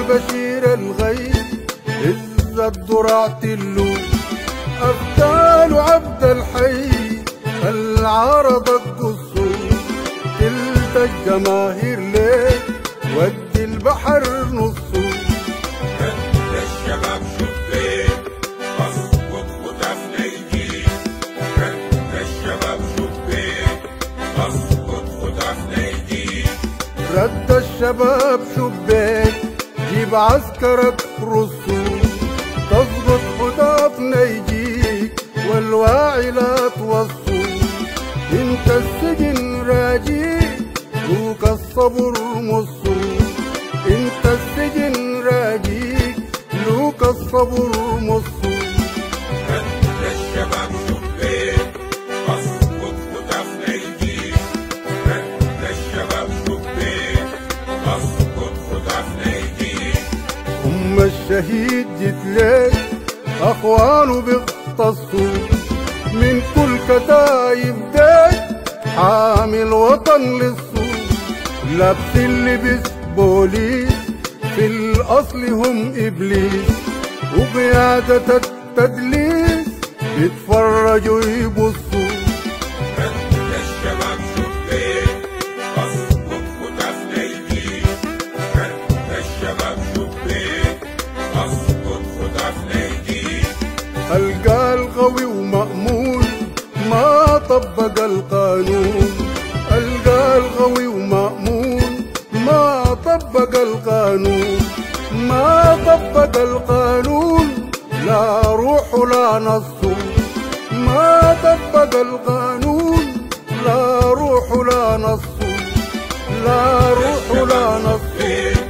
بشير الغيث عز الدرع تلو، أفتال عبد الحي العرض القصور، تلت الجماهير ليه ودي البحر نصه. رد الشباب شبيك أسقط خطفنا يجيك، رد الشباب شبيك أسقط خطفنا يجيك، رد الشباب شبيك جيب عسكرك رصوص، تظبط خطافنا يجيك والواعي لا توصوه. انت السجن راجيك لوك الصبر مصوص، انت السجن راجيك لوك الصبر مصوص. رد الشباب شبيك أسقط خطفنا يجيك، رد الشباب شبيك أسقط خطفنا يجيك، الشهيد جيت ليك أخوانه بيختصوا من كل كتايب ديك، حامل وطن للصوت، لابسين لبس بوليس في الأصل هم إبليس، وقيادة التدليس بيتفرجوا يبصوا. رد الشباب شبيك أسقط خطفنا يجيك، رد الشباب شبيك أسقط خطفنا يجيك، ألقى القوي ومأمون ما طبق القانون، ألقى القوي ومأمون ما طبق القانون، ما طبق القانون لا روح ولا نص، ما طبق القانون لا روح ولا نص، لا روح ولا نص.